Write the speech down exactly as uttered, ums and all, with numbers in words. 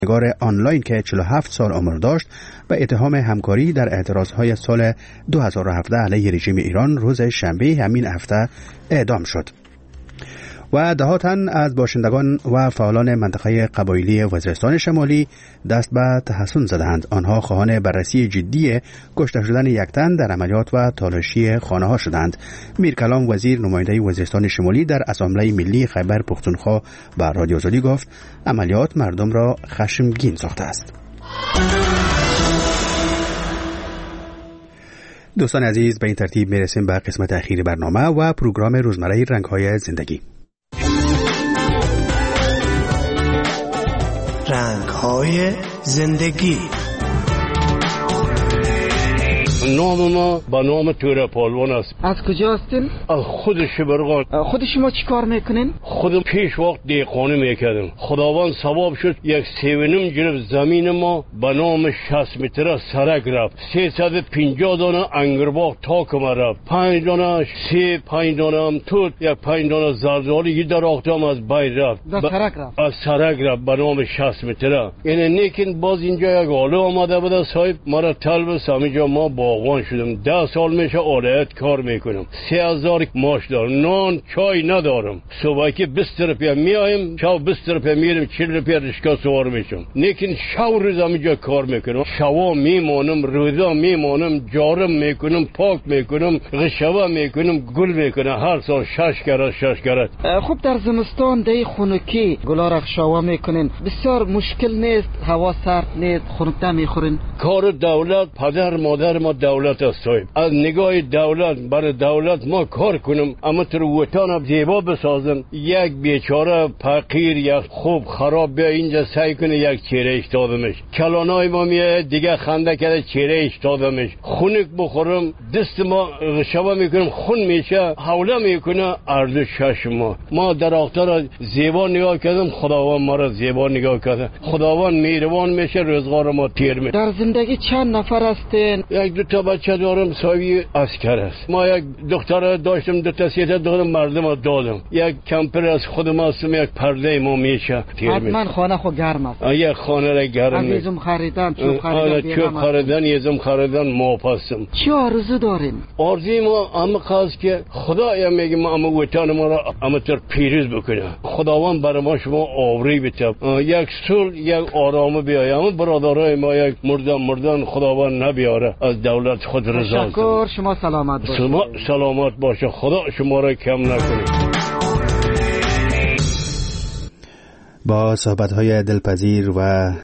نگار آنلاین که چهل و هفت سال عمر داشت و اتهام همکاری در اعتراضهای سال دو هزار و هفده علیه رژیم ایران روز شنبه همین هفته اعدام شد. و ده ها تن از باشندگان و فعالان منطقه قبایلی وزیرستان شمالی دست به تحصن زدند. آنها خواهان بررسی جدی کشته شدن یک تن در عملیات و تالاشی خانه ها شدند. میرکلام وزیر نماینده وزیرستان شمالی در اسامبله ملی خیبر پختونخوا به رادیو آزادی گفت عملیات مردم را خشمگین ساخته است. دوستان عزیز، به این ترتیب میرسیم به قسمت اخیر برنامه و پروگرام روزمره رنگ‌های زندگی. رنگ‌های زندگی. نام ما با نام توره پالوان است. از کجا هستین؟ از خود شبرغان. خود شما چی کار میکنین؟ خودم پیش وقت دیقانه میکردم. خداوند ثواب شد یک سیونم جلب زمین ما با نام شصت متر سرک رفت. سیصد و پنجاه دانه انگرباغ تاکم رفت. پنج دانه سیب، پنج دانه هم توت، یک پنج دانه زردآلو یه درختم از بین رفت. در سرک رفت. از سرک رفت با نام شصت متر. یعنی نیکن باز اینجا یک آلو آمده بود صاحب مرا طلب سامیجا ما باغوان شدم. ده سال میشه آلایت کار میکنم. سه هزار ماش دارم. نان چای ندارم. صبح که بیست روپیه میایم، شب بیست روپیه میرم، چهل روپیه رشکا سوار میشم. لیکن شب روز اینجا کار میکنم. شوا میمانم، روزا میمانم، جارم میکنم، پاک میکنم، غشوا میکنم، گل میکنم. هر سال شش کرد شش کرد. خوب در زمستان دی خنکی گلا را شوا میکنین. بسیار مشکل نیست، هوا سرد نیست، خنک میخورین. کار دولت، پدر مادر ما دولت است. از نگاه دولت برای دولت ما کار کنم، اما تر وطن زیبا بسازن. یک بیچاره فقیر یک خوب خراب بیا اینجا سعی کنه یک چهره اشتادمش. کلانای ما میاد دیگه خنده کرده چهره اشتادمش. خونک بخورم دست ما شبا میکنم خون میشه، حوله میکنه ارزش شش ما. ما درختها را زیبا نگاه کردم، خداوند ما را زیبا نگاه کرده. خداوند مهربان میشه، روزگار ما تیر میشه. در زندگی چند نفر هستین؟ یک دو تا بچه دارم، صاحبی عسکر است. ما یک دختر داشتم، دو تا سه تا دادم، مردم دادم. یک کمپر از خودم هستم، یک پرده ما میشه. حتما خانه خو گرم است. یک خانه را گرم. عزیزم خریدن، چوب خریدن، چوب خریدن، یزم خریدن، ما پسم. چی آرزو دارین؟ آرزوی ما اما خاص که خدایا میگه ما اما وطن ما را اما تر پیروز بکنه. خداوند برای ما شما آوری بده. یک صلح، یک آرامه بیاید. اما برادرای ما یک مردن مردن خداوند نبیاره. از دولت خود رضا. تشکر. شما سلامت باشید. شما سلامت باشه. خدا شما را کم نکنه. با صحبت‌های دلپذیر و